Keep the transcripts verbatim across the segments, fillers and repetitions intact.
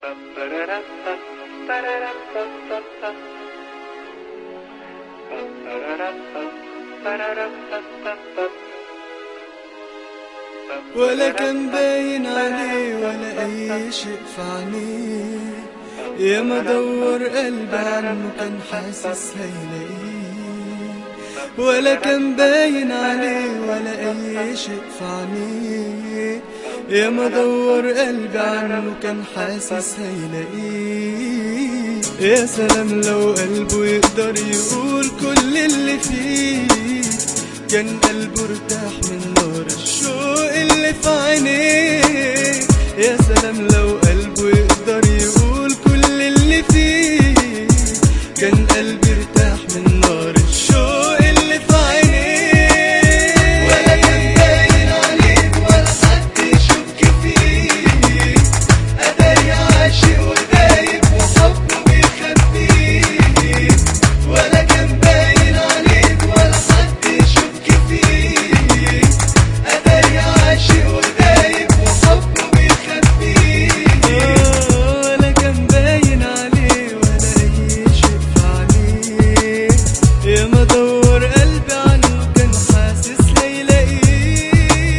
ولا كان باين عليه ولا أي شيء في عينيه، يا ما دور قلبي عنه كان حاسس هيلاقيه. ولا كان باين عليه ولا أي شيء في عينيه، يا ما دور قلبي عنه كان حاسس هيلاقيه. يا سلام لو قلبه يقدر يقول كل اللي فيه، كان قلبه ارتاح من نار الشوق اللي في عينيه. يا سلام لو قلبه يقدر يقول كل اللي فيه، كان قلبي ارتاح من نار الشوق اللي في عينيه. ولا كان باين عليك ولا حد يشك فيه، قدر عاشق ودايب وحبه بيخبيه. ولا كان باين عليك ولا حد يشك فيه، قدر عاشق ودايب وحبه بيخبيه. ولا كان باين عليه ولا أي شيء في عينيه، يا ما دور قلبي عنه كان حاسس هيلاقيه.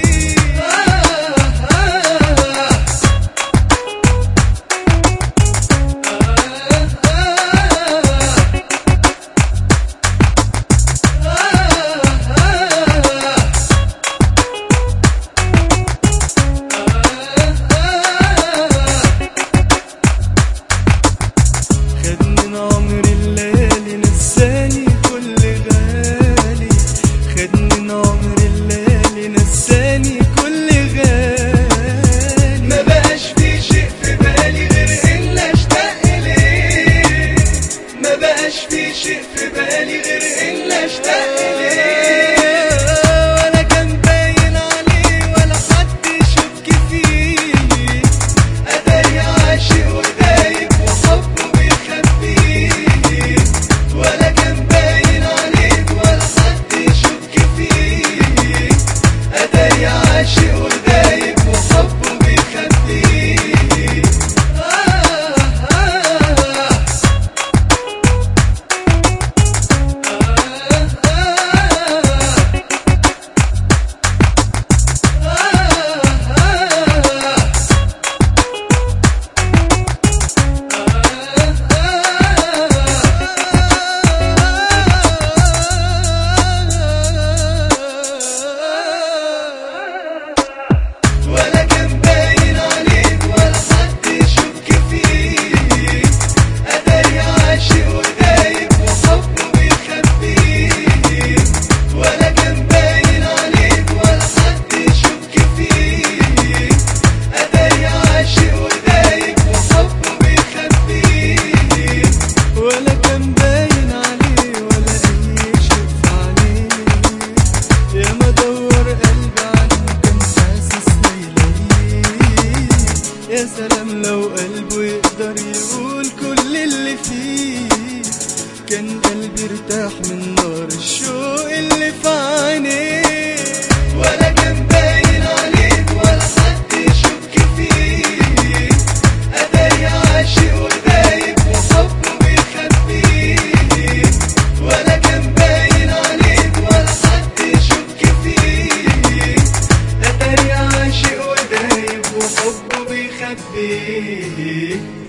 خد من عمري الليالي نساني كل غالي، خد من عمري الليالي نساني كل غالي. ما بقاش في شيء في بالي غير إن أشتاق إليه، ما بقاش في شيء في بالي غير إن أشتاق إليه. ولا كان باين عليه ولا حد يشك فيه، قدر عاشق ودايب وحبه بيخبيه. ولا كان باين عليك ولا حد يشك فيه، قدر عاشق ودايب وحبه بيخبيه. آه آه ولا كان باين عليك ولا حد يشك فيه، قدر عاشق ودايب وحبه بيخبيه. ولا كان باين عليك ولا حد يشك فيه، قدر عاشق ودايب وحبه بيخبيه. ولا كان باين عليه ولا أي شيء في عينيه، يا ما دور قلبي عنه كان حاسس هيلاقيه. يا سلام لو قلبه يقدر يقول كل اللي فيه، كان قلبي ارتاح من نار الشوق اللي في عينيه. ولا كان باين عليك ولا حد يشك فيه، قدر عاشق ودايب وحبه بيخبيه. ولا كان باين عليك ولا حد يشك فيه، قدر عاشق ودايب وحبه بيخبيه.